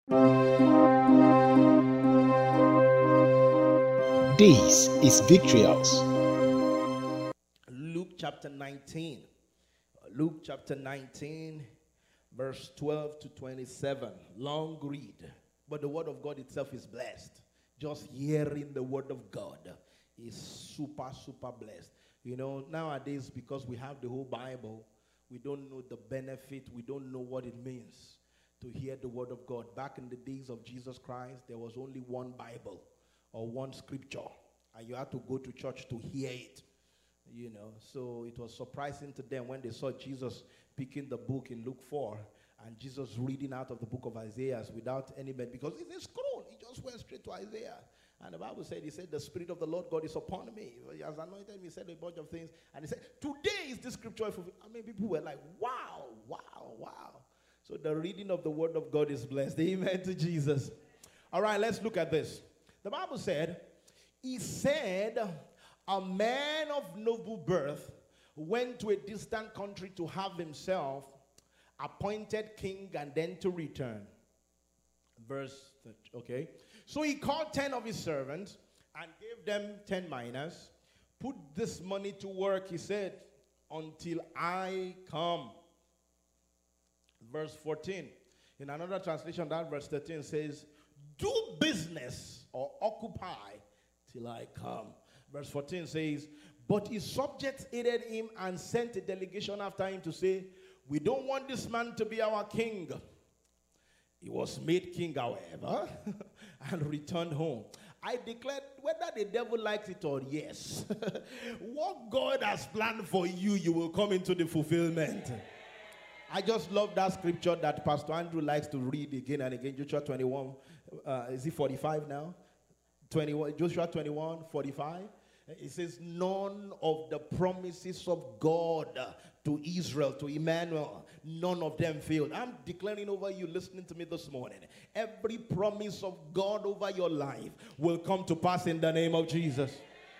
This is Victory House. Luke chapter 19. Luke chapter 19, verse 12 to 27. Long read, but the word of God itself is blessed. Just hearing the word of God is super, super blessed. You know, nowadays, because we have the whole Bible, we don't know the benefit, we don't know what it means to hear the word of God. Back in the days of Jesus Christ, there was only one Bible or one scripture, and you had to go to church to hear it. You know, so it was surprising to them when they saw Jesus picking the book in Luke 4 and Jesus reading out of the book of Isaiah without any bed, because it's a scroll. He just went straight to Isaiah. And the Bible said, he said, the Spirit of the Lord God is upon me. He has anointed me. He said a bunch of things. And he said, today is this scripture. I mean, people were like, wow, wow, wow. So the reading of the word of God is blessed. Amen to Jesus. All right, let's look at this. The Bible said, he said, a man of noble birth went to a distant country to have himself appointed king and then to return. Verse, okay. So he called 10 of his servants and gave them 10 minas. Put this money to work, he said, until I come. Verse 14. In another translation, that verse 13 says, do business or occupy till I come. Verse 14 says, but his subjects aided him and sent a delegation after him to say, we don't want this man to be our king. He was made king, however, and returned home. I declare, whether the devil likes it or yes, what God has planned for you, you will come into the fulfillment. I just love that scripture that Pastor Andrew likes to read again and again. Joshua 21, is it 45 now? 21, Joshua 21, 45. It says, none of the promises of God to Israel, to Emmanuel, none of them failed. I'm declaring over you listening to me this morning, every promise of God over your life will come to pass in the name of Jesus.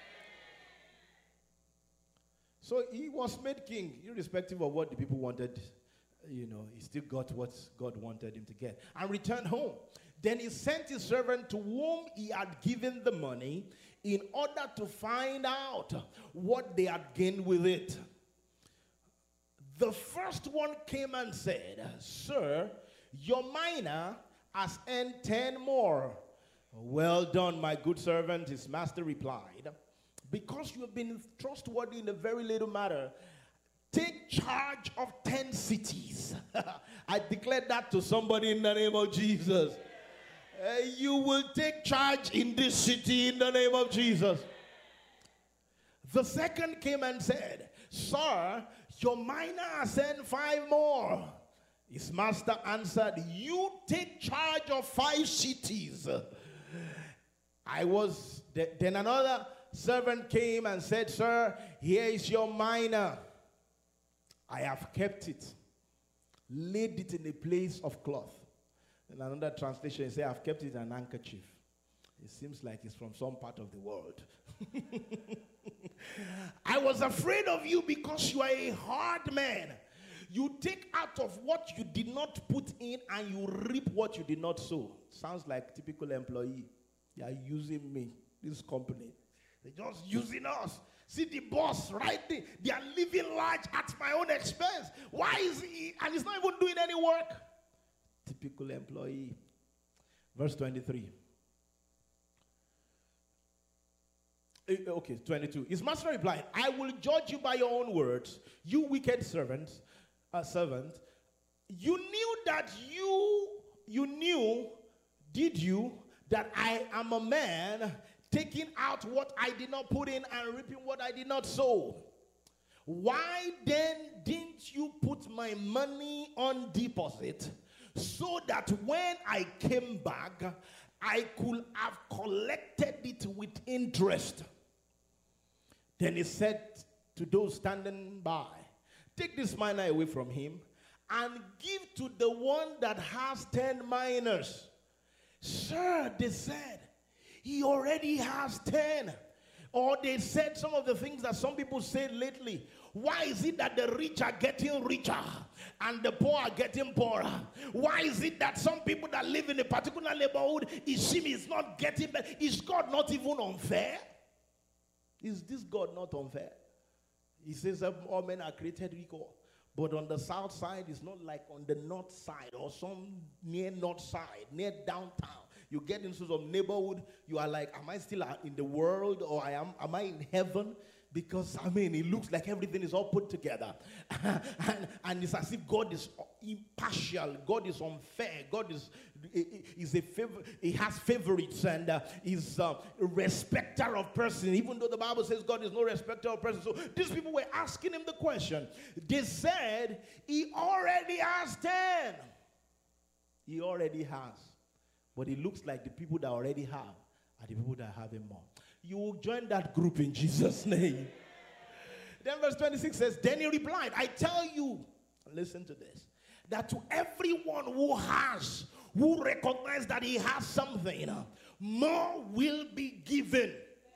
So he was made king, irrespective of what the people wanted. You know, he still got what God wanted him to get and returned home. Then he sent his servant to whom he had given the money in order to find out what they had gained with it. The first one came and said, sir, your mina has earned 10 more. Well done, my good servant, his master replied. Because you have been trustworthy in a very little matter, take charge of 10 cities. I declare that to somebody in the name of Jesus. You will take charge in this city in the name of Jesus. The second came and said, sir, your mina has sent 5 more. His master answered, you take charge of 5 cities. Then another servant came and said, sir, here is your mina. I have kept it, laid it in a place of cloth. In another translation, it says, I've kept it in an handkerchief. It seems like it's from some part of the world. I was afraid of you because you are a hard man. You take out of what you did not put in and you reap what you did not sow. Sounds like typical employee. They are using me, this company. They're just using us. See the boss right there. They are living large at my own expense. Why is he? And he's not even doing any work. Typical employee. Verse 23. Okay, 22. His master replied, I will judge you by your own words, you wicked servant. You knew that did you, that I am a man taking out what I did not put in and reaping what I did not sow. Why then didn't you put my money on deposit so that when I came back, I could have collected it with interest? Then he said to those standing by, take this mina away from him and give to the one that has 10 minas. Sir, they said, he already has 10. Or they said some of the things that some people say lately. Why is it that the rich are getting richer and the poor are getting poorer? Why is it that some people that live in a particular neighborhood, is not getting better? Is God not even unfair? Is this God not unfair? He says that all men are created equal. But on the south side, it's not like on the north side or some near north side, near downtown. You get into some neighborhood, you are like, am I still in the world or am I in heaven? Because, it looks like everything is all put together. and it's as if God is impartial. God is unfair. God is a favor. He has favorites and is a respecter of persons. Even though the Bible says God is no respecter of persons. So these people were asking him the question. They said, he already has 10. He already has. But it looks like the people that already have are the people that are having more. You will join that group in Jesus' name. Then verse 26 says, then he replied, I tell you, listen to this, that to everyone who recognizes that he has something, more will be given.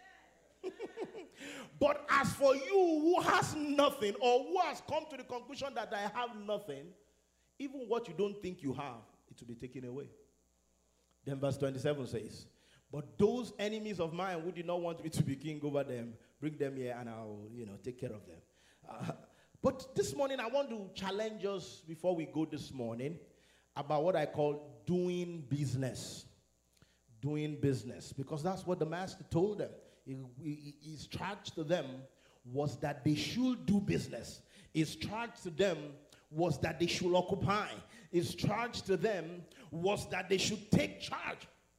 But as for you who has nothing, or who has come to the conclusion that I have nothing, even what you don't think you have, it will be taken away. Then verse 27 says, but those enemies of mine who did not want me to be king over them, bring them here and I'll, take care of them. But this morning I want to challenge us before we go this morning about what I call doing business. Doing business. Because that's what the master told them. His charge to them was that they should do business. His charge to them was that they should occupy. His charge to them was that they should take charge.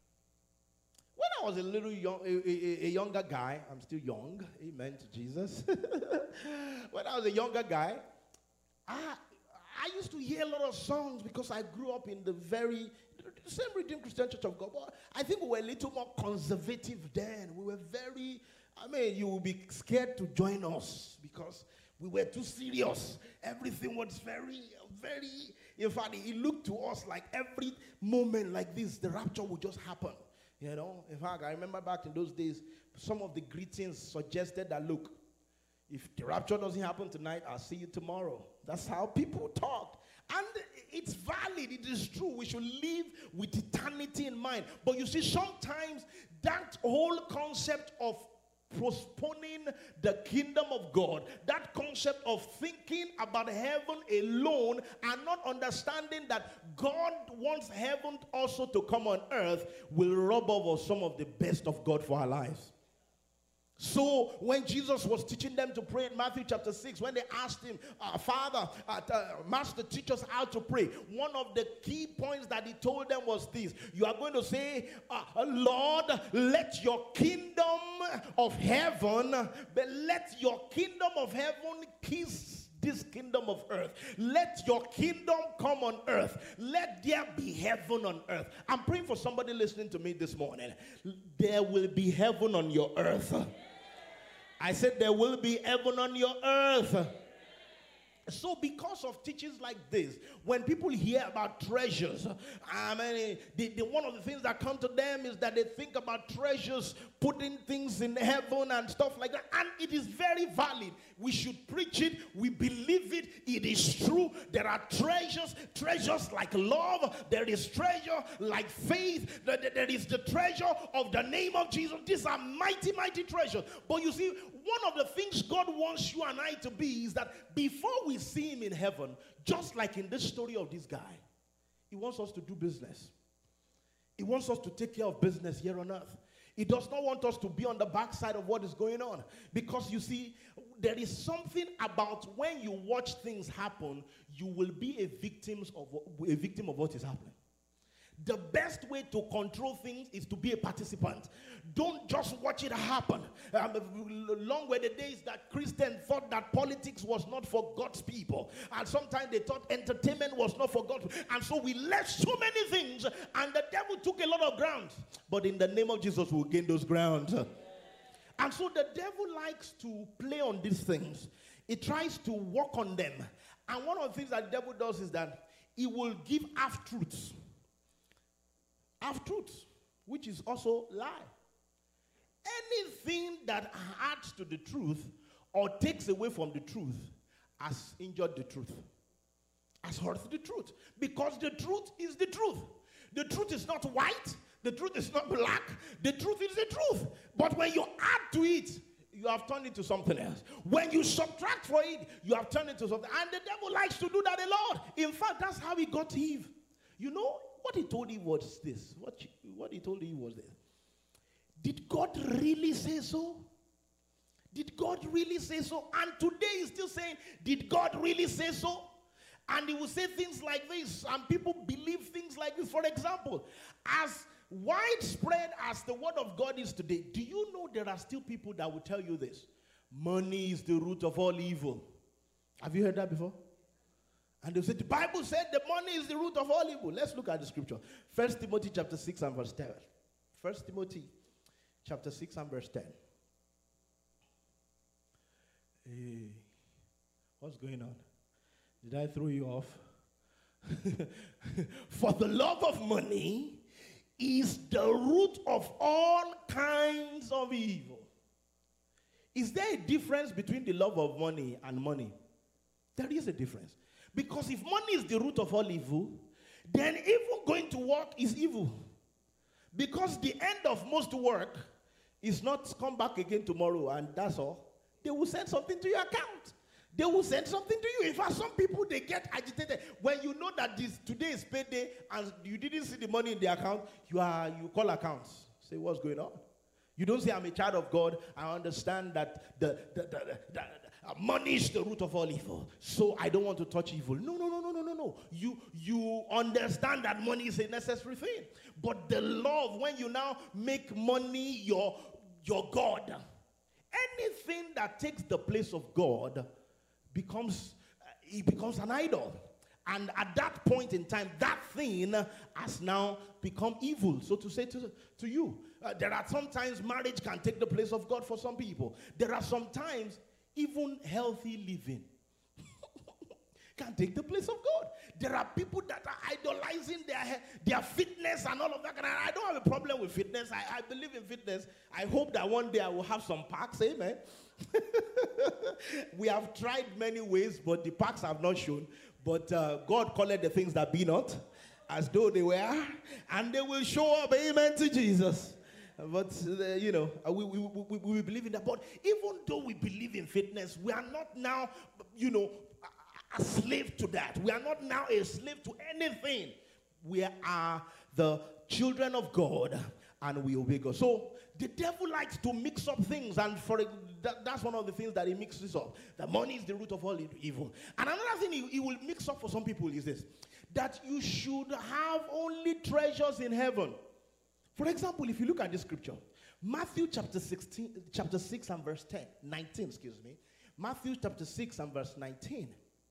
When I was a little a younger guy, I'm still young, amen to Jesus. When I was a younger guy, I used to hear a lot of songs because I grew up in the same Redeemed Christian Church of God. But I think we were a little more conservative then. We were very, you will be scared to join us because we were too serious. Everything was very, very, in fact, it looked to us like every moment like this, the rapture would just happen. In fact, I remember back in those days, some of the greetings suggested that, look, if the rapture doesn't happen tonight, I'll see you tomorrow. That's how people talked. And it's valid. It is true. We should live with eternity in mind. But you see, sometimes that whole concept of postponing the kingdom of God, that concept of thinking about heaven alone and not understanding that God wants heaven also to come on earth, will rob off some of the best of God for our lives. So when Jesus was teaching them to pray in Matthew chapter 6, when they asked him, Father, Master, teach us how to pray, one of the key points that he told them was this: you are going to say, Lord, let your kingdom of heaven, but let your kingdom of heaven kiss this kingdom of earth. Let your kingdom come on earth. Let there be heaven on earth. I'm praying for somebody listening to me this morning. There will be heaven on your earth. I said there will be heaven on your earth. So because of teachings like this, when people hear about treasures, one of the things that come to them is that they think about treasures, putting things in heaven and stuff like that. And it is very valid. We should preach it. We believe it. It is true. There are treasures like love. There is treasure like faith. There is the treasure of the name of Jesus. These are mighty, mighty treasures. But you see, one of the things God wants you and I to be is that before we see him in heaven, just like in this story of this guy, he wants us to do business. He wants us to take care of business here on earth. He does not want us to be on the backside of what is going on. Because you see, there is something about when you watch things happen, you will be a victim of what is happening. The best way to control things is to be a participant. Don't just watch it happen. Long were the days that Christians thought that politics was not for God's people. And sometimes they thought entertainment was not for God. And so we left so many things, and the devil took a lot of ground. But in the name of Jesus, we'll gain those grounds. And so the devil likes to play on these things. He tries to work on them. And one of the things that the devil does is that he will give half-truths. Half-truths, which is also lie. Anything that adds to the truth or takes away from the truth has injured the truth, has hurt the truth. Because the truth is the truth. The truth is not white. The truth is not black. The truth is the truth. But when you add to it, you have turned into something else. When you subtract from it, you have turned into something. And the devil likes to do that a lot. In fact, that's how he got Eve. You know, what he told Eve was this. What he told Eve was this. Did God really say so? Did God really say so? And today he's still saying, did God really say so? And he will say things like this, and people believe things like this. For example, as widespread as the word of God is today, do you know there are still people that will tell you this? Money is the root of all evil. Have you heard that before? And they say, the Bible said the money is the root of all evil. Let's look at the scripture. 1 Timothy chapter 6 and verse 10. 1 Timothy chapter 6 and verse 10. Hey, what's going on? Did I throw you off? For the love of money is the root of all kinds of evil. Is there a difference between the love of money and money? There is a difference. Because if money is the root of all evil, then even going to work is evil. Because the end of most work is not come back again tomorrow and that's all. They will send something to your account. They will send something to you. In fact, some people, they get agitated. When you know that today is payday and you didn't see the money in the account, you call accounts. Say, what's going on? You don't say, I'm a child of God. I understand that the money is the root of all evil. So I don't want to touch evil. No. You understand that money is a necessary thing. But the love, when you now make money your God, anything that takes the place of God becomes an idol. And at that point in time, that thing has now become evil. So to say to you, there are sometimes marriage can take the place of God for some people. There are sometimes even healthy living can take the place of God. There are people that are idolizing their fitness and all of that. And I don't have a problem with fitness. I believe in fitness. I hope that one day I will have some packs. Amen. We have tried many ways, but the packs have not shown. But God called the things that be not as though they were, and they will show up. Amen to Jesus. But, we believe in that. But even though we believe in fitness, we are not now, a slave to that. We are not now a slave to anything. We are the children of God, and we obey God. So the devil likes to mix up things, and that's one of the things that he mixes up. The money is the root of all evil. And another thing he will mix up for some people is this, that you should have only treasures in heaven. For example, if you look at this scripture, Matthew chapter 6 and verse 19. Matthew chapter 6 and verse 19.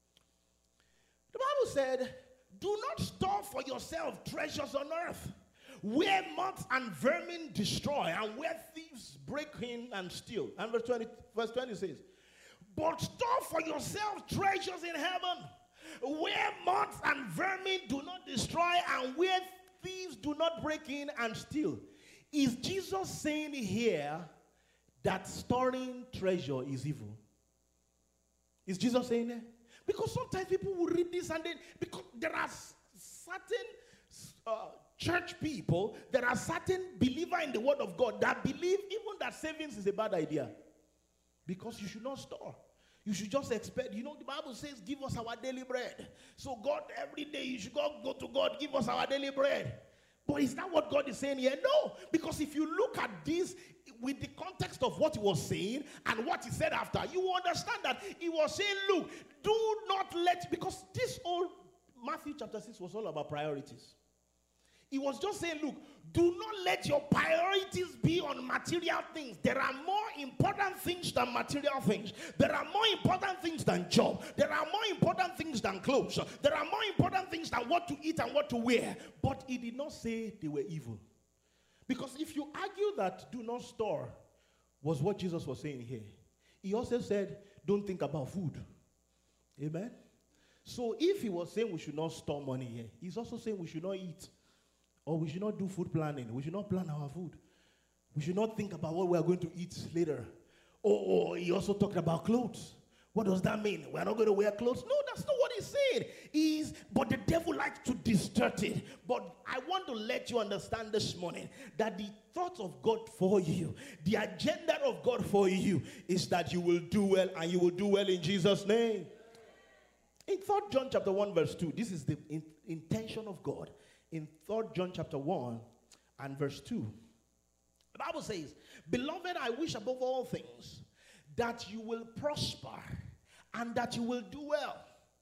The Bible said, do not store for yourself treasures on earth, where moths and vermin destroy, and where thieves break in and steal. And verse 20 says, but store for yourself treasures in heaven, where moths and vermin do not destroy, and where thieves do not break in and steal. Is Jesus saying here that storing treasure is evil? Is Jesus saying that? Because sometimes people will read this and then, because there are certain church people, there are certain believers in the word of God that believe even that savings is a bad idea. Because you should not store. You should just expect, the Bible says, give us our daily bread. So God, every day you should go to God, give us our daily bread. But is that what God is saying here? No. Because if you look at this with the context of what he was saying and what he said after, you will understand that he was saying, look, do not let, because this whole Matthew chapter 6 was all about priorities. He was just saying, look, do not let your priorities be on material things. There are more important things than material things. There are more important things than job. There are more important things than clothes. There are more important things than what to eat and what to wear. But he did not say they were evil. Because if you argue that do not store was what Jesus was saying here, he also said, don't think about food. Amen? So if he was saying we should not store money here, he's also saying we should not eat. Or we should not do food planning. We should not plan our food. We should not think about what we are going to eat later. Oh, he also talked about clothes. What does that mean? We're not going to wear clothes? No, that's not what he's saying. But the devil likes to distort it. But I want to let you understand this morning that the thoughts of God for you, the agenda of God for you, is that you will do well, and you will do well in Jesus' name. In 3 John chapter 1 verse 2, this is the intention of God. In 3 John chapter 1 and verse 2, the Bible says, "Beloved, I wish above all things that you will prosper and that you will do well."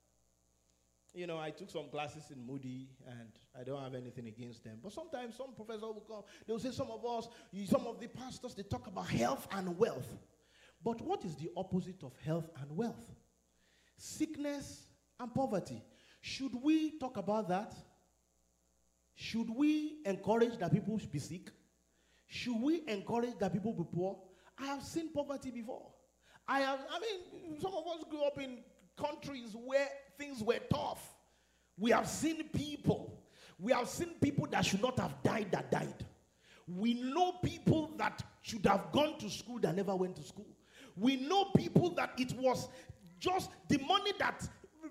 You know, I took some classes in Moody, and I don't have anything against them. But sometimes some professors will come, they'll say some of the pastors, they talk about health and wealth. But what is the opposite of health and wealth? Sickness and poverty. Should we talk about that? Should we encourage that people be sick? Should we encourage that people be poor? I have seen poverty before. Some of us grew up in countries where things were tough. We have seen people that should not have died that died. We know people that should have gone to school that never went to school. We know people that it was just the money that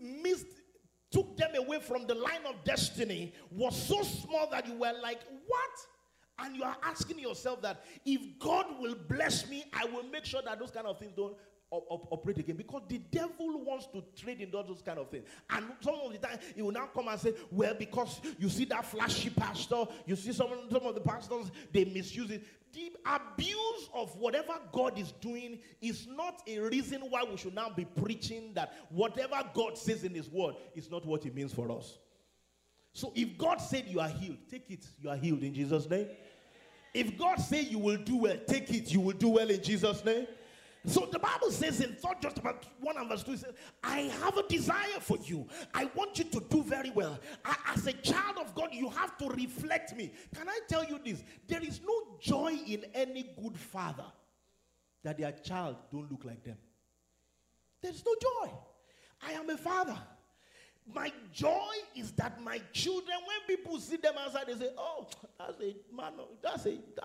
took them away from the line of destiny was so small that you were like, what? And you are asking yourself that if God will bless me, I will make sure that those kind of things don't operate again, because the devil wants to trade in those kind of things. And some of the time he will now come and say, well, because you see that flashy pastor, you see some of the pastors, they misuse it. The abuse of whatever God is doing is not a reason why we should now be preaching that whatever God says in his word is not what it means for us. So if God said you are healed, take it, you are healed in Jesus' name. If God said you will do well, take it, you will do well in Jesus' name. So the Bible says in 3 John 1 and verse 2, it says, I have a desire for you. I want you to do very well. As a child of God, you have to reflect me. Can I tell you this? There is no joy in any good father that their child don't look like them. There's no joy. I am a father. My joy is that my children, when people see them outside, they say, oh, that's a man. That's.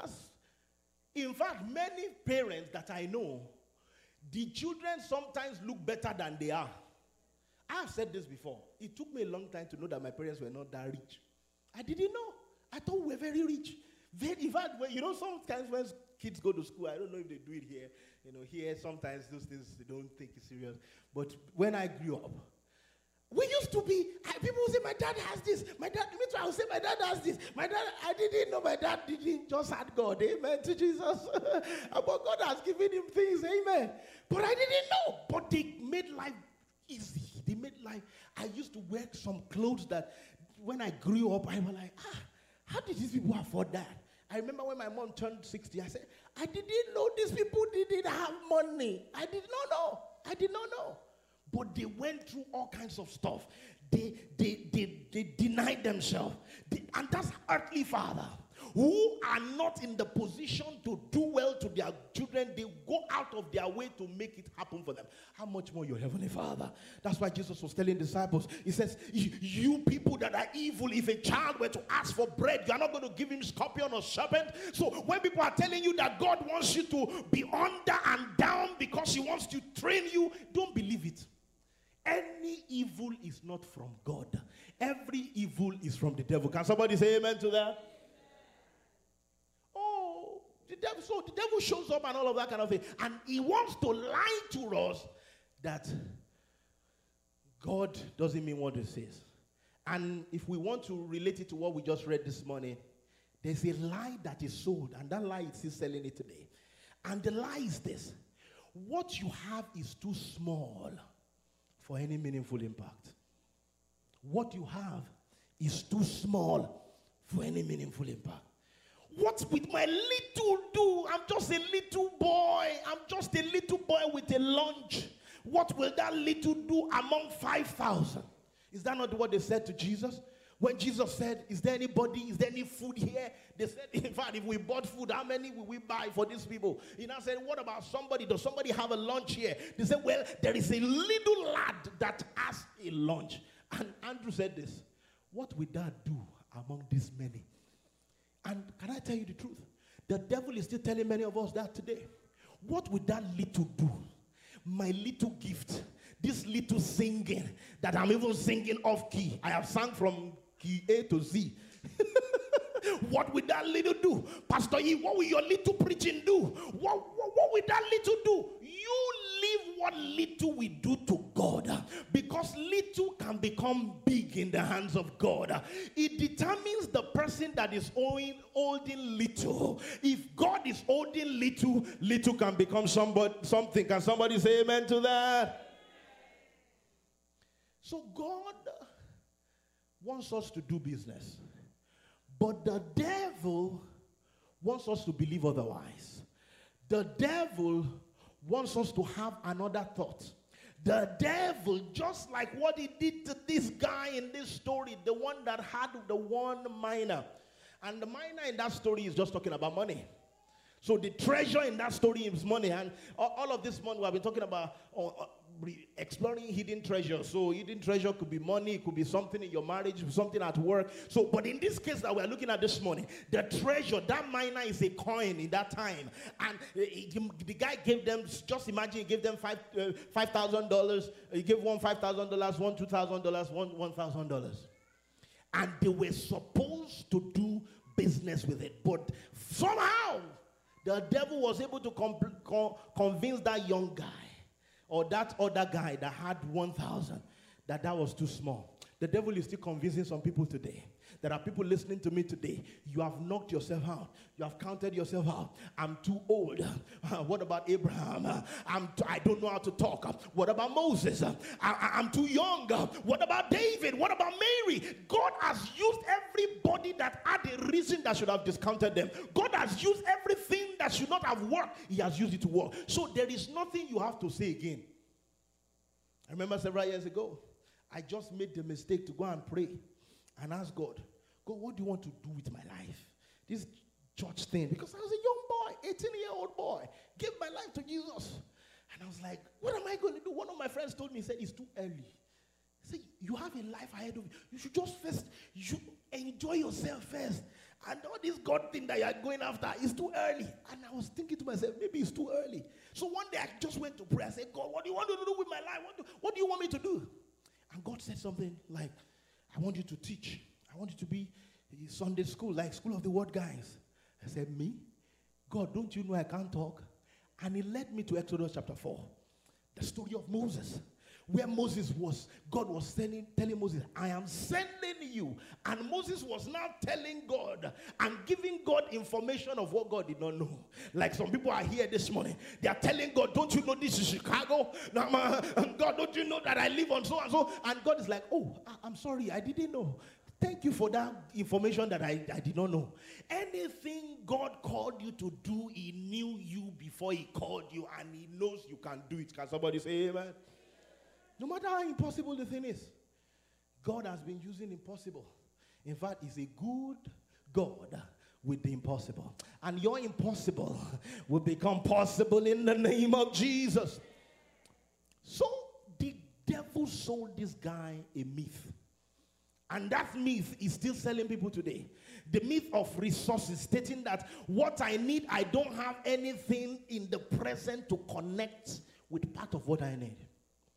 In fact, many parents that I know, the children sometimes look better than they are. I have said this before. It took me a long time to know that my parents were not that rich. I didn't know. I thought we were very rich. In fact, sometimes when kids go to school, I don't know if they do it here. Here sometimes those things they don't take it serious. But when I grew up, we used to be, people would say, my dad has this. My dad, me too, I would say, my dad has this. My dad, I didn't know my dad didn't just had God. Amen to Jesus. But God has given him things. Amen. But I didn't know. But they made life easy. They made life. I used to wear some clothes that when I grew up, I was like, how did these people afford that? I remember when my mom turned 60, I said, I didn't know these people didn't have money. I did not know. I did not know. But they went through all kinds of stuff. They denied themselves. And that's earthly father who are not in the position to do well to their children. They go out of their way to make it happen for them. How much more your heavenly Father? That's why Jesus was telling disciples. He says, you people that are evil, if a child were to ask for bread, you are not going to give him scorpion or serpent. So when people are telling you that God wants you to be under and down because he wants to train you, don't believe it. Any evil is not from God. Every evil is from the devil. Can somebody say amen to that? Oh, the devil shows up and all of that kind of thing. And he wants to lie to us that God doesn't mean what he says. And if we want to relate it to what we just read this morning, there's a lie that is sold, and that lie is still selling it today. And the lie is this: what you have is too small for any meaningful impact. What you have is too small for any meaningful impact. What with my little do? I'm just a little boy. I'm just a little boy with a lunch. What will that little do among 5,000? Is that not what they said to Jesus? When Jesus said, is there any food here? They said, in fact, if we bought food, how many will we buy for these people? He now said, what about somebody? Does somebody have a lunch here? They said, well, there is a little lad that has a lunch. And Andrew said this: what will that do among these many? And can I tell you the truth? The devil is still telling many of us that today. What would that little do? My little gift, this little singing that I'm even singing off key. I have sung from key A to Z. What will that little do? Pastor E, what will your little preaching do? What will that little do? You leave what little we do to God, because little can become big in the hands of God. It determines the person that is holding little. If God is holding little, little can become something. Can somebody say amen to that? So God wants us to do business, but the devil wants us to believe otherwise. The devil wants us to have another thought. The devil, just like what he did to this guy in this story, the one that had the one mina. And the mina in that story is just talking about money. So the treasure in that story is money. And all of this money we have been talking about, exploring hidden treasure. So hidden treasure could be money, it could be something in your marriage, something at work. So, but in this case that we're looking at this morning, the treasure, that mina is a coin in that time. And the guy gave them, just imagine, he gave them $5,000. He gave one $5,000, one $2,000, one $1,000. And they were supposed to do business with it. But somehow, the devil was able to convince that young guy, or that other guy that had 1,000, that was too small. The devil is still convincing some people today. There are people listening to me today. You have knocked yourself out. You have counted yourself out. I'm too old. What about Abraham? I don't know how to talk. What about Moses? I'm too young. What about David? What about Mary? God has used everybody that had a reason that should have discounted them. God has used everything that should not have worked. He has used it to work. So there is nothing you have to say again. I remember several years ago, I just made the mistake to go and pray and ask God, what do you want to do with my life? This church thing. Because I was a young boy, 18-year-old boy. Gave my life to Jesus. And I was like, what am I going to do? One of my friends told me, he said, it's too early. He said, you have a life ahead of you. You should just you enjoy yourself first. And all this God thing that you are going after is too early. And I was thinking to myself, maybe it's too early. So one day I just went to pray. I said, God, what do you want to do with my life? What do you want me to do? And God said something like, I want you to teach. I want you to be Sunday school, like School of the Word guys. I said, me? God, don't you know I can't talk? And he led me to Exodus chapter 4. The story of Moses. Where Moses was, God was telling Moses, I am sending you. And Moses was now telling God and giving God information of what God did not know. Like some people are here this morning. They are telling God, don't you know this is Chicago? God, don't you know that I live on so and so? And God is like, oh, I'm sorry, I didn't know. Thank you for that information that I did not know. Anything God called you to do, he knew you before he called you, and he knows you can do it. Can somebody say amen? No matter how impossible the thing is, God has been using impossible. In fact, he's a good God with the impossible. And your impossible will become possible in the name of Jesus. So the devil sold this guy a myth. And that myth is still selling people today. The myth of resources, stating that what I need, I don't have anything in the present to connect with part of what I need.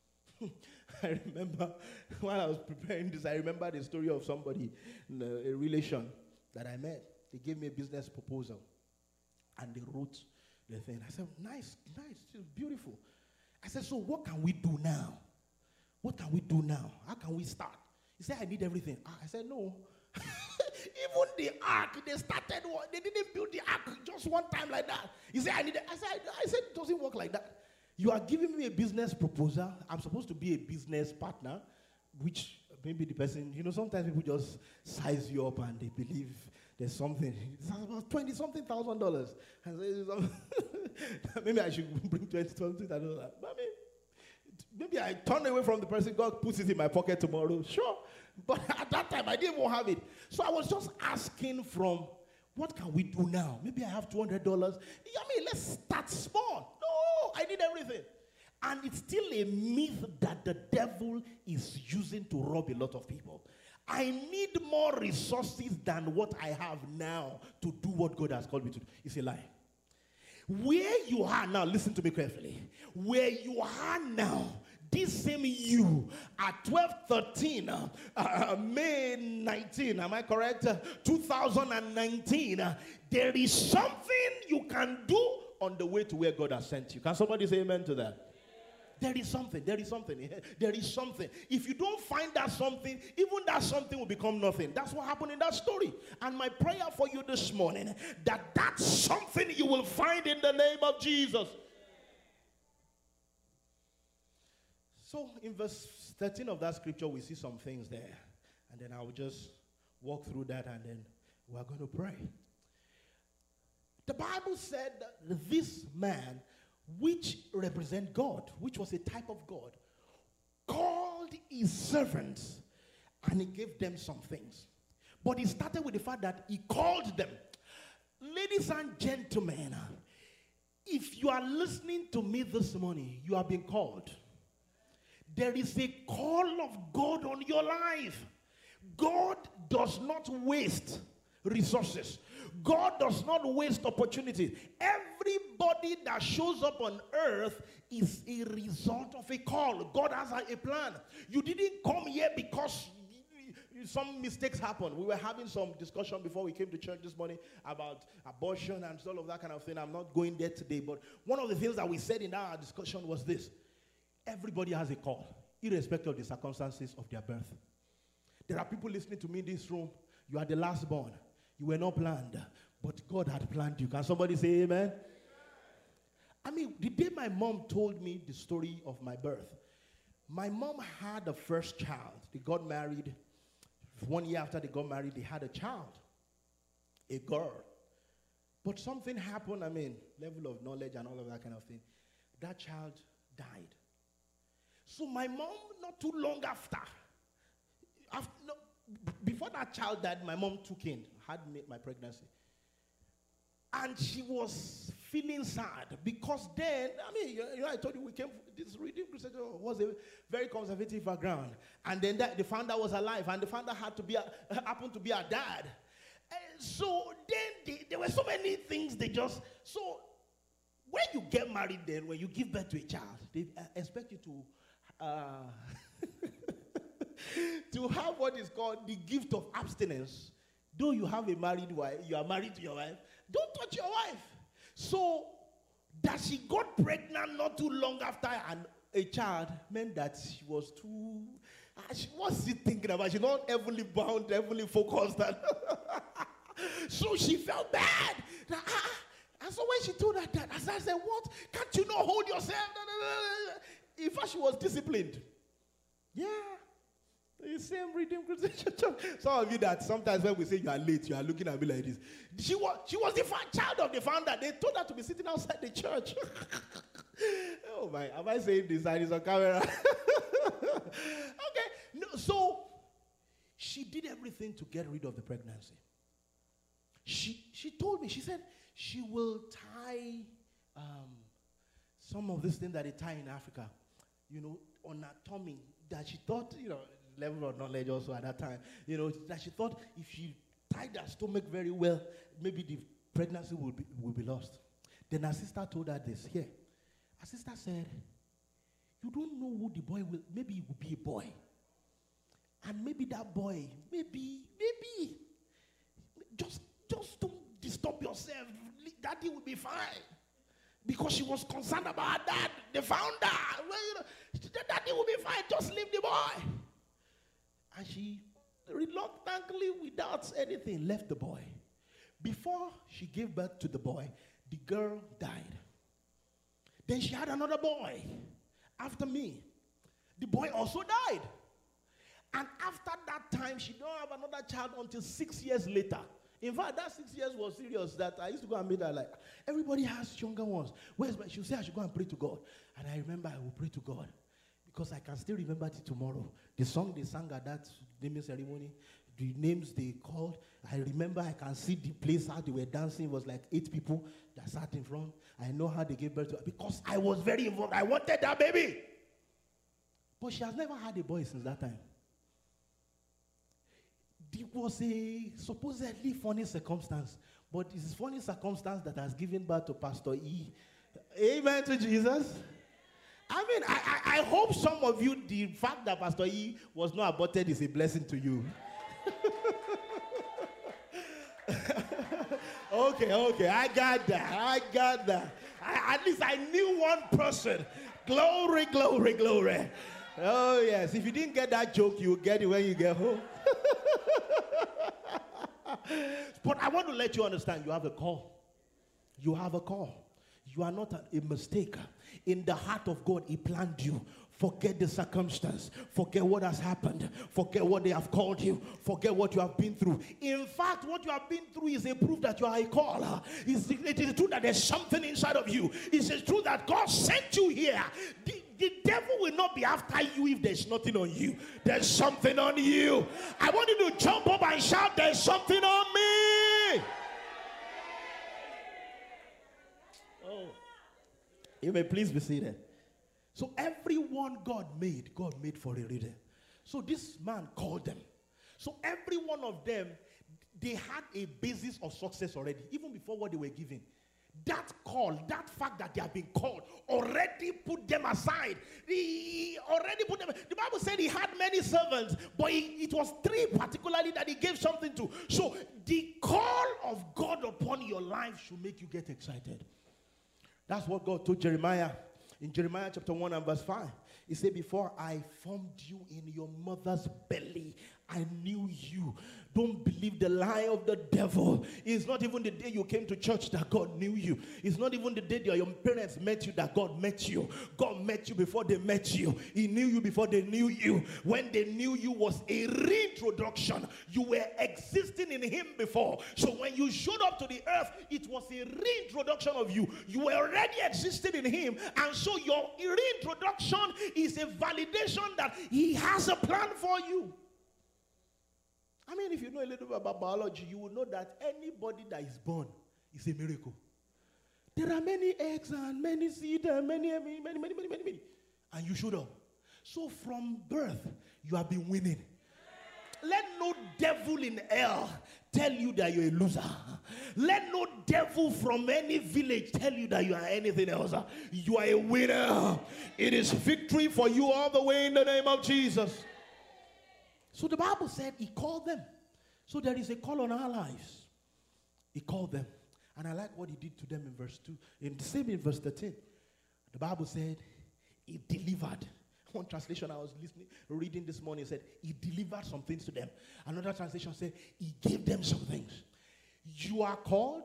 I remember while I was preparing this, I remember the story of somebody, a relation that I met. They gave me a business proposal, and they wrote the thing. I said, nice, it's beautiful. I said, so what can we do now? What can we do now? How can we start? He said, I need everything. I said, no. Even the ark, they didn't build the ark just one time like that. He said, I need it. I said, it doesn't work like that. You are giving me a business proposal. I'm supposed to be a business partner, which maybe the person, sometimes people just size you up and they believe there's something. It's about $20-something thousand. And maybe I should bring $20,000. But maybe I turn away from the person, God puts it in my pocket tomorrow. Sure. But at that time, I didn't even have it. So I was just asking from, what can we do now? Maybe I have $200. Let's start small. No, I need everything. And it's still a myth that the devil is using to rob a lot of people. I need more resources than what I have now to do what God has called me to do. It's a lie. Where you are now, listen to me carefully. Where you are now, this same you at 12:13, May 19, am I correct? 2019, there is something you can do on the way to where God has sent you. Can somebody say amen to that? There is something. There is something. There is something. If you don't find that something, even that something will become nothing. That's what happened in that story. And my prayer for you this morning, that something you will find in the name of Jesus. So in verse 13 of that scripture, we see some things there. And then I will just walk through that and then we're going to pray. The Bible said that this man, which represent God, which was a type of God, called his servants and he gave them some things. But he started with the fact that he called them. Ladies and gentlemen, if you are listening to me this morning, you have been called. There is a call of God on your life. God does not waste resources. God does not waste opportunities. Everybody that shows up on earth is a result of a call. God has a plan. You didn't come here because some mistakes happened. We were having some discussion before we came to church this morning about abortion and all of that kind of thing. I'm not going there today, but one of the things that we said in our discussion was this. Everybody has a call, irrespective of the circumstances of their birth. There are people listening to me in this room. You are the last born. You were not planned, but God had planned you. Can somebody say amen? I mean, the day my mom told me the story of my birth, my mom had the first child. They got married. 1 year after they got married, they had a child, a girl. But something happened, level of knowledge and all of that kind of thing. That child died. So my mom, not too long after before that child died, my mom took in, had my pregnancy. And she was feeling sad because then, I told you we came, this Redeemed Christian was a very conservative background. And then the founder was alive, and the founder happened to be our dad. And so then there were so many things so when you get married then, when you give birth to a child, they expect you to have what is called the gift of abstinence. Though you have a married wife, you are married to your wife, don't touch your wife. So that she got pregnant not too long after a child meant that she was too, what's she thinking about? She's not heavily bound, heavily focused. So she felt bad. And so when she told her that, I said, what? Can't you not hold yourself? In fact, she was disciplined. Yeah. The same Redeemed Christian Church. Some of you that sometimes when we say you are late, you are looking at me like this. She was the child of the founder. They told her to be sitting outside the church. Oh my, am I saying this? It's on camera. Okay. No, so she did everything to get rid of the pregnancy. She told me, she said she will tie some of this thing that they tie in Africa, on her tummy, that she thought, level of knowledge also at that time, that she thought if she tied her stomach very well, maybe the pregnancy will be lost. Then her sister told her this. Here, her sister said, you don't know who the boy will, maybe it will be a boy. And maybe that boy, maybe, just don't disturb yourself. Daddy will be fine. Because she was concerned about that, the founder. Well, Daddy will be fine, just leave the boy. And she reluctantly, without anything, left the boy. Before she gave birth to the boy, the girl died. Then she had another boy after me. The boy also died. And after that time, she don't have another child until 6 years later. In fact, that 6 years was serious that I used to go and meet her like, everybody has younger ones. She'll say I should go and pray to God. And I remember I will pray to God. Because I can still remember it tomorrow. The song they sang at that naming ceremony, the names they called. I remember I can see the place how they were dancing. It was like 8 people that sat in front. I know how they gave birth to her because I was very involved. I wanted that baby. But she has never had a boy since that time. It was a supposedly funny circumstance. But it's funny circumstance that has given birth to Pastor E. Amen to Jesus. I mean, I hope some of you, the fact that Pastor E was not aborted is a blessing to you. Okay, I got that. At least I knew one person. Glory. Oh, yes. If you didn't get that joke, you'll get it when you get home. But I want to let you understand you have a call. You have a call. You are not a mistake. In the heart of God, He planned you. Forget the circumstance. Forget what has happened. Forget what they have called you. Forget what you have been through. In fact, what you have been through is a proof that you are a caller. It is true that there's something inside of you. It's true that God sent you here. The devil will not be after you if there's nothing on you. There's something on you. I want you to jump up and shout, there's something on me. Oh. You may please be seated. So everyone God made for a reason. So this man called them. So every one of them, they had a basis of success already, even before what they were given. That call, that fact that they have been called, already put them aside. He already put them. The Bible said he had many servants, but it was 3 particularly that he gave something to. So the call of God upon your life should make you get excited. That's what God told Jeremiah. In Jeremiah chapter 1 and verse 5, He said, before I formed you in your mother's belly, I knew you. Don't believe the lie of the devil. It's not even the day you came to church that God knew you. It's not even the day that your parents met you that God met you. God met you before they met you. He knew you before they knew you. When they knew you was a reintroduction. You were existing in Him before. So when you showed up to the earth, it was a reintroduction of you. You were already existing in Him. And so your reintroduction is a validation that He has a plan for you. I mean, if you know a little bit about biology, you will know that anybody that is born is a miracle. There are many eggs and many seeds and many. And you showed up. So from birth, you have been winning. Let no devil in hell tell you that you're a loser. Let no devil from any village tell you that you are anything else. You are a winner. It is victory for you all the way in the name of Jesus. So the Bible said He called them. So there is a call on our lives. He called them. And I like what He did to them in verse 2. In verse 13. The Bible said He delivered. One translation I was reading this morning said He delivered some things to them. Another translation said He gave them some things. You are called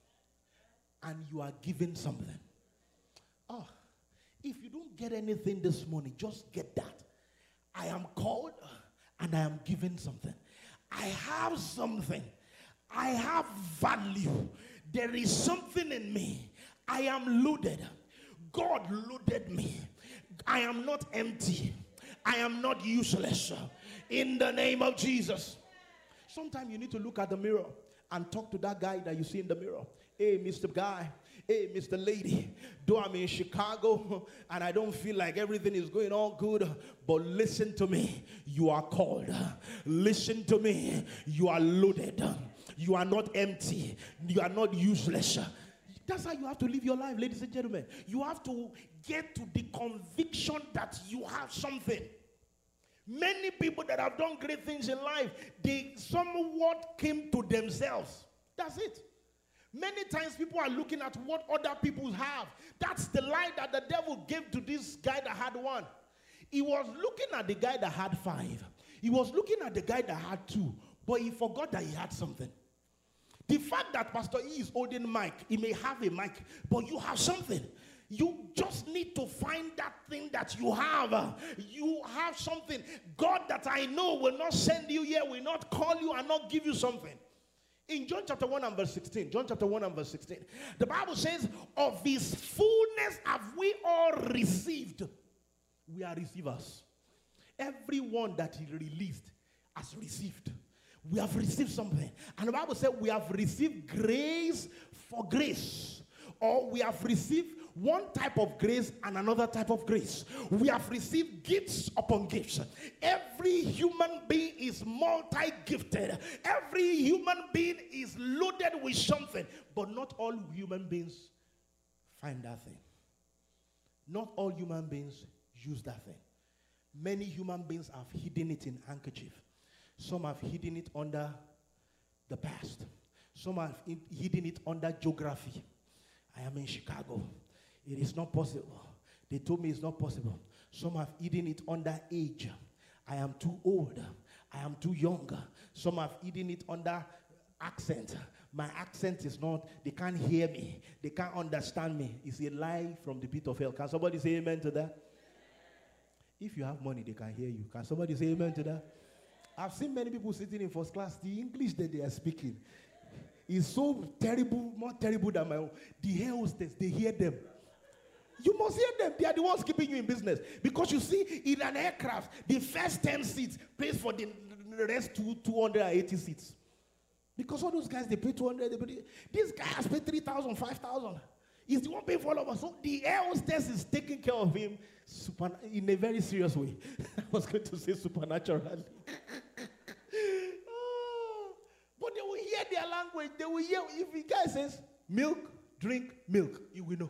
and you are given something. Oh, if you don't get anything this morning, just get that. I am called and I am given something. I have something. I have value. There is something in me. I am loaded. God loaded me. I am not empty. I am not useless. In the name of Jesus. Sometimes you need to look at the mirror and talk to that guy that you see in the mirror. Hey, Mr. Guy. Hey, Mr. Lady, though I'm in Chicago and I don't feel like everything is going all good, but listen to me. You are called. Listen to me. You are loaded. You are not empty. You are not useless. That's how you have to live your life, ladies and gentlemen. You have to get to the conviction that you have something. Many people that have done great things in life, they somewhat came to themselves. That's it. Many times people are looking at what other people have. That's the lie that the devil gave to this guy that had 1. He was looking at the guy that had 5. He was looking at the guy that had 2. But he forgot that he had something. The fact that Pastor E is holding mic, he may have a mic, but you have something. You just need to find that thing that you have. You have something. God that I know will not send you here, will not call you and not give you something. In John chapter 1 and verse 16, the Bible says, of His fullness have we all received. We are receivers. Everyone that He released has received. We have received something. And the Bible said we have received grace for grace. Or we have received one type of grace and another type of grace. We have received gifts upon gifts. Every human being is multi-gifted. Every human being is loaded with something. But not all human beings find that thing. Not all human beings use that thing. Many human beings have hidden it in handkerchief. Some have hidden it under the past. Some have hidden it under geography. I am in Chicago. It is not possible. They told me it's not possible. Some have hidden it under age. I am too old. I am too young. Some have hidden it under accent. My accent is not, they can't hear me. They can't understand me. It's a lie from the pit of hell. Can somebody say amen to that? If you have money, they can hear you. Can somebody say amen to that? I've seen many people sitting in first class. The English that they are speaking is so terrible, more terrible than my own. The air hostess, they hear them. You must hear them. They are the ones keeping you in business. Because you see, in an aircraft, the first 10 seats pays for the rest 280 seats. Because all those guys, they pay 200. This guy has paid 3,000, 5,000. He's the one paying for all of us. So the air hostess is taking care of him in a very serious way. I was going to say supernaturally. But they will hear their language. They will hear, if the guy says, milk, drink, milk, you will know.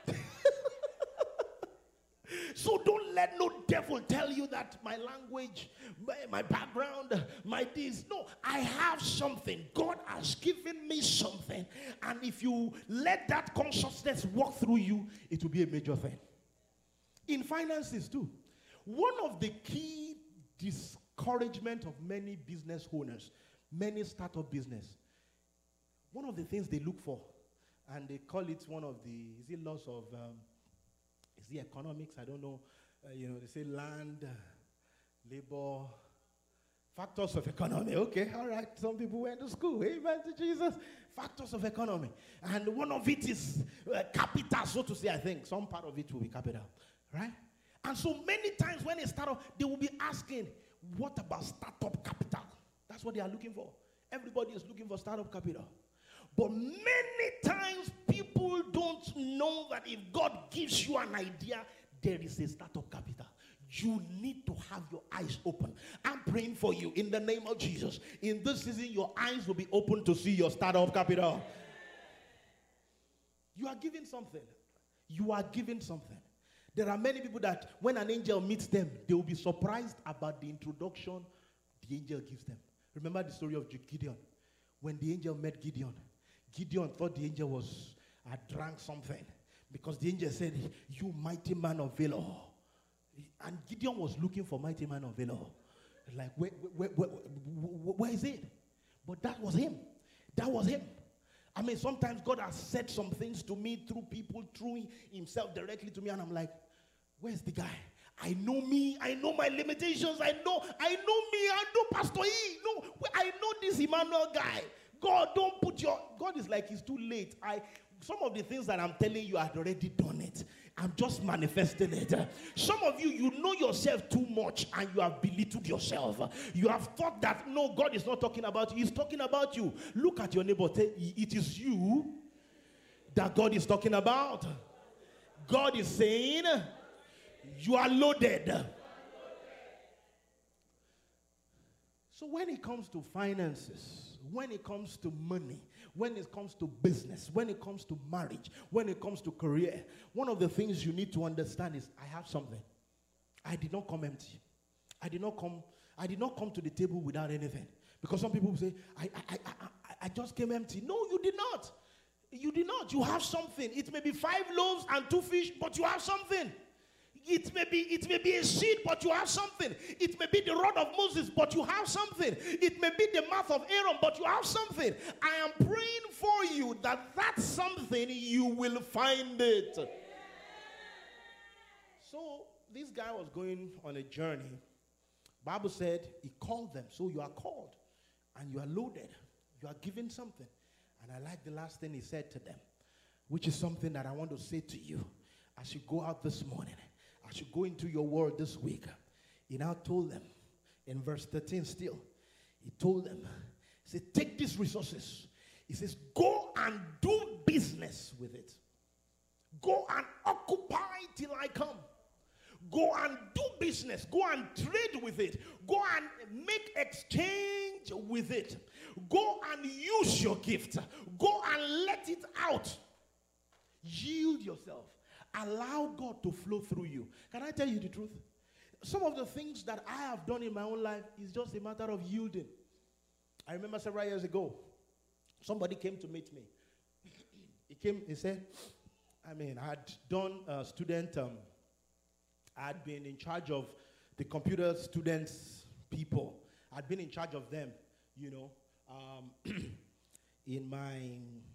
So don't let no devil tell you that my language, my background, my this. No, I have something. God has given me something. And if you let that consciousness walk through you, it will be a major thing. In finances too. One of the key discouragement of many business owners, many startup business, one of the things they look for, and they call it one of the, is it laws of, is it economics? I don't know. They say land, labor, factors of economy. Okay, all right. Some people went to school. Amen to Jesus. Factors of economy. And one of it is capital, so to say, I think. Some part of it will be capital. Right? And so many times when they start off, they will be asking, what about startup capital? That's what they are looking for. Everybody is looking for startup capital. But many times people don't know that if God gives you an idea, there is a startup capital. You need to have your eyes open. I'm praying for you in the name of Jesus. In this season, your eyes will be open to see your startup capital. You are given something. You are given something. There are many people that when an angel meets them, they will be surprised about the introduction the angel gives them. Remember the story of Gideon. When the angel met Gideon, Gideon thought the angel had drank something. Because the angel said, you mighty man of valor. And Gideon was looking for mighty man of valor. Like, where is it? But that was him. That was him. I mean, sometimes God has said some things to me through people, through himself directly to me. And I'm like, where's the guy? I know me. I know my limitations. I know me. I know Pastor E. No, I know this Emmanuel guy. God, don't put your... God is like, it's too late. Some of the things that I'm telling you, I've already done it. I'm just manifesting it. Some of you, you know yourself too much and you have belittled yourself. You have thought that, no, God is not talking about you. He's talking about you. Look at your neighbor. It is you that God is talking about. God is saying, you are loaded. So when it comes to finances, when it comes to money, when it comes to business, when it comes to marriage, when it comes to career, one of the things you need to understand is I have something. I did not come empty. I did not come to the table without anything. Because some people say, I just came empty. No, you did not. You did not. You have something. It may be 5 loaves and 2 fish, but you have something. It may be a seed, but you have something. It may be the rod of Moses, but you have something. It may be the mouth of Aaron, but you have something. I am praying for you that something, you will find it. So this guy was going on a journey. Bible said he called them. So you are called and you are loaded. You are given something. And I like the last thing he said to them, which is something that I want to say to you as you go out this morning. As you go into your word this week, he now told them, in verse 13 still, he told them, he said, take these resources. He says, go and do business with it. Go and occupy till I come. Go and do business. Go and trade with it. Go and make exchange with it. Go and use your gift. Go and let it out. Yield yourself. Allow God to flow through you. Can I tell you the truth? Some of the things that I have done in my own life is just a matter of yielding. I remember several years ago, somebody came to meet me. He said, I had done student, I had been in charge of the computer students people. I'd been in charge of them, in my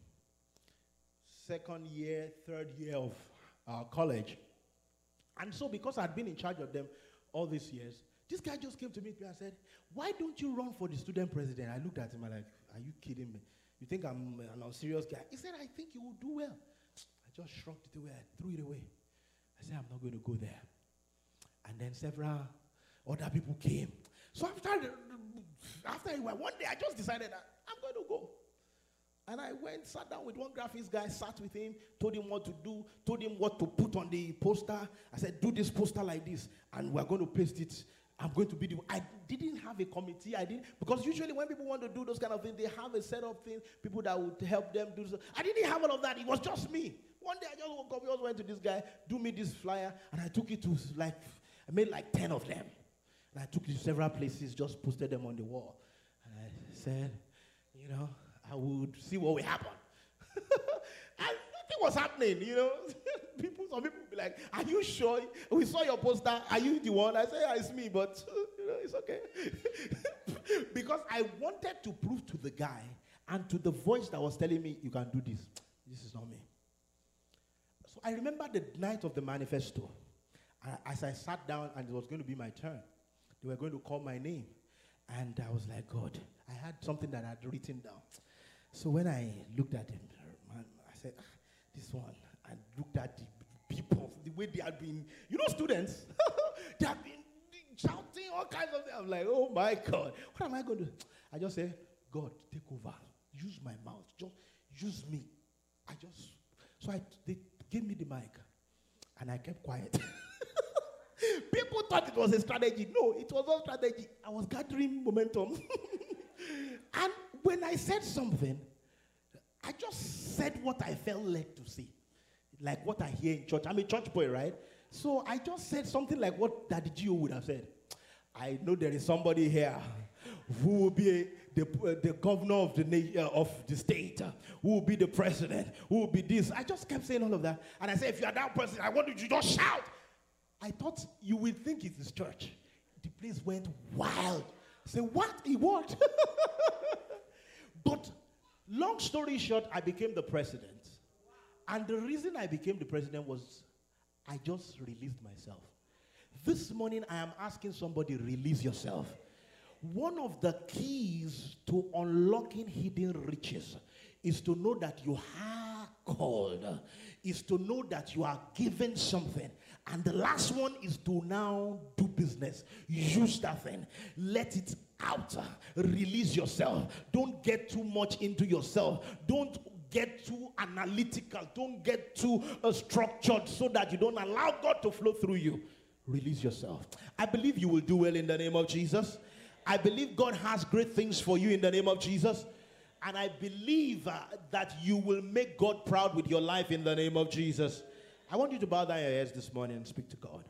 second year, third year of college. And so because I'd been in charge of them all these years, this guy just came to meet me and said, why don't you run for the student president? I looked at him and like, are you kidding me? You think I'm an unserious guy? He said, I think you will do well. I just shrugged it away. I threw it away. I said, I'm not going to go there. And then several other people came. So after one day, I just decided that I'm going to go. And I went, sat down with one graphics guy, sat with him, told him what to do, told him what to put on the poster. I said, do this poster like this, and we're going to paste it. I'm going to be the one. I didn't have a committee. Because usually when people want to do those kind of things, they have a set of things, people that would help them do so. I didn't have all of that. It was just me. One day I just woke up, we also went to this guy, do me this flyer, and I took it to I made like 10 of them. And I took it to several places, just posted them on the wall. And I said, I would see what will happen. And nothing was happening, Some people would be like, are you sure? We saw your poster. Are you the one? I said, yeah, it's me, but, it's okay. Because I wanted to prove to the guy and to the voice that was telling me, you can do this. This is not me. So I remember the night of the manifesto. As I sat down and it was going to be my turn, they were going to call my name. And I was like, God, I had something that I had written down. So when I looked at him, man, I said, this one. I looked at the people, the way they had been, students, they have been shouting all kinds of things. I'm like, oh my God, what am I going to do? I just said, God, take over. Use my mouth. Just use me. They gave me the mic. And I kept quiet. People thought it was a strategy. No, it was not strategy. I was gathering momentum. And when I said something, I just said what I felt led to say. Like what I hear in church. I'm a church boy, right? So I just said something like what Daddy Gio would have said. I know there is somebody here who will be the governor of the state, who will be the president, who will be this. I just kept saying all of that. And I said, if you are that person, I want you to just shout. I thought you would think it's his church. The place went wild. Say, what? He what? But long story short, I became the president. And the reason I became the president was I just released myself. This morning, I am asking somebody, release yourself. One of the keys to unlocking hidden riches is to know that you are called, is to know that you are given something. And the last one is to now do business. Use that thing. Let it out. Release yourself. Don't get too much into yourself. Don't get too analytical. Don't get too structured so that you don't allow God to flow through you. Release yourself. I believe you will do well in the name of Jesus. I believe God has great things for you in the name of Jesus. And I believe that you will make God proud with your life in the name of Jesus. I want you to bow down your heads this morning and speak to God.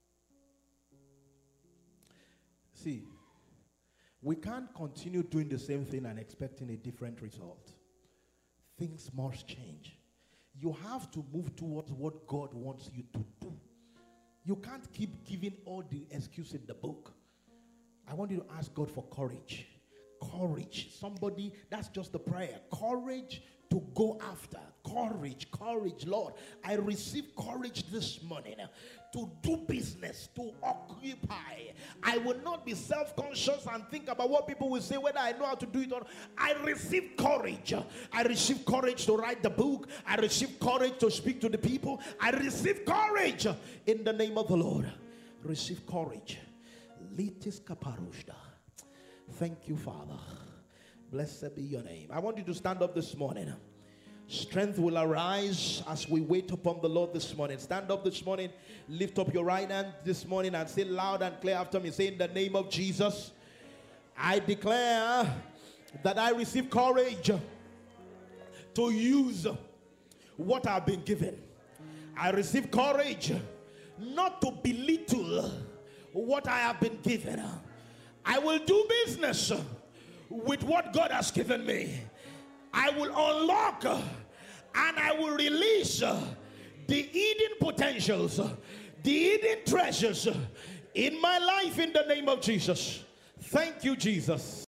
See, we can't continue doing the same thing and expecting a different result. Things must change. You have to move towards what God wants you to do. You can't keep giving all the excuses in the book. I want you to ask God for courage. Courage. Somebody, that's just the prayer. Courage to go after. Courage, courage, Lord. I receive courage this morning to do business, to occupy. I will not be self-conscious and think about what people will say, whether I know how to do it or not. I receive courage. I receive courage to write the book. I receive courage to speak to the people. I receive courage in the name of the Lord. Receive courage. Litis kaparushda. Thank you, Father. Blessed be your name. I want you to stand up this morning. Strength will arise as we wait upon the Lord this morning. Stand up this morning, lift up your right hand this morning and say loud and clear after me. Say, in the name of Jesus, I declare that I receive courage to use what I've been given. I receive courage not to belittle what I have been given. I will do business with what God has given me. I will unlock and I will release the hidden potentials, the hidden treasures in my life in the name of Jesus. Thank you, Jesus.